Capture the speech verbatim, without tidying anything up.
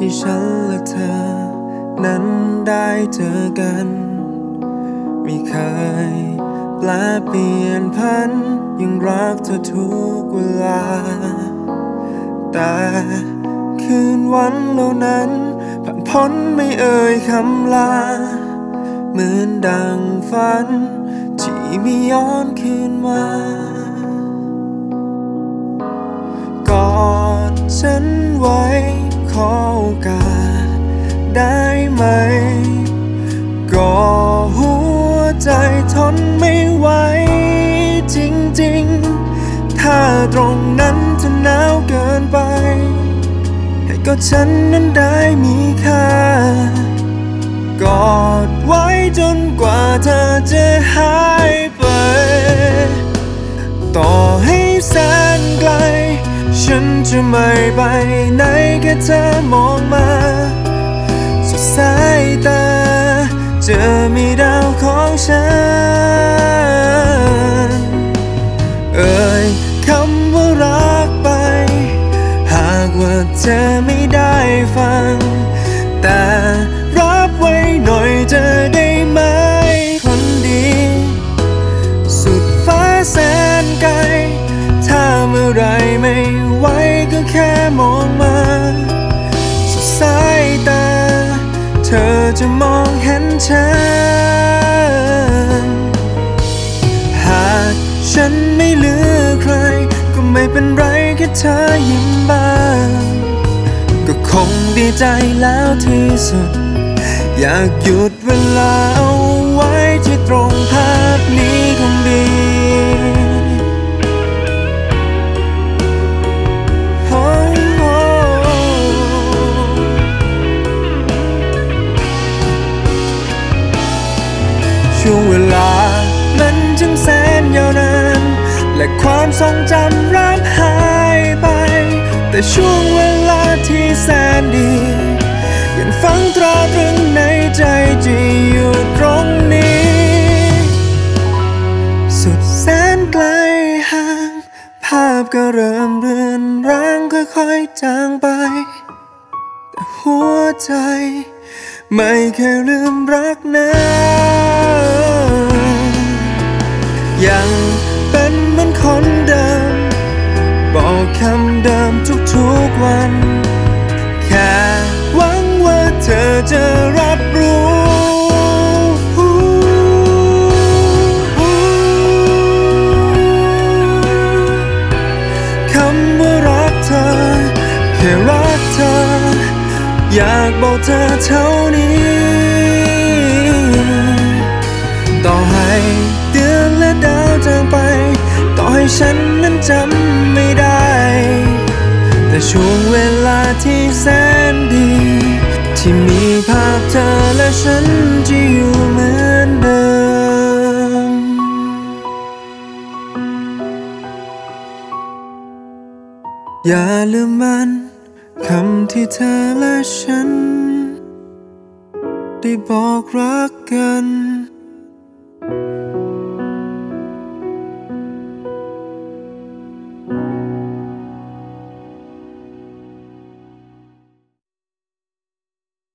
ที่ฉันและเธอนั้นได้เจอกันไม่เคยแปลเปลี่ยนพันยังรักเธอทุกเวลาแต่คืนวันเหล่านั้นผ่านพ้นไม่เอ่ยคำลาเหมือนดังฝันที่ไม่ย้อนคืนมากอดฉันไว้ขอโอกาสได้ไหมก็หัวใจทนไม่ไหวจริงๆถ้าตรงนั้นจะหนาวเกินไปให้กอดฉันนั้นได้มีค่ากอดไว้จนกว่าเธอจะหายไปต่อให้แสนไกลฉันจะไม่ไปไหนแค่เธอมองมาสุดสายตาเจอมีดาวของฉันเอ่ยคำว่ารักไปหากว่าเธอไม่ได้ฟังแต่รับไว้หน่อยจะได้ไหมคนดีสุดฟ้าแสนไกลถ้าเมื่อไรไม่ไหวก็แค่มองมาสุดสายตาเธอจะมองเห็นฉันหากฉันไม่เหลือใครก็ไม่เป็นไรแค่เธอยิ้มบ้างก็คงดีใจแล้วที่สุดอยากหยุดเวลาเอาไว้ที่ตรงภาพนี้คงดีช่วงเวลามันจึงแสนยาวนานและความทรงจำร้างหายไปแต่ช่วงเวลาที่แสนดียังฝังตราตรึงในใจที่อยู่ตรงนี้สุดแสนไกลห่างภาพก็เริ่มเรือนร้างค่อยๆจางไปแต่หัวใจไม่เคยลืมรักนะยังเป็นเหมือนคนเดิมบอกคำเดิมทุกๆวันแค่หวังว่าเธอจะรับรู้คำว่ารักเธอแค่รักเธออยากบอกเธอเท่านี้ต่อให้เดือนและดาวจางไปต่อให้ฉันนั้นจำไม่ได้แต่ช่วงเวลาที่แสนดีที่มีภาพเธอและฉันจะอยู่เหมือนเดิมอย่าลืมมันคำที่เธอและฉันได้บอกรักกัน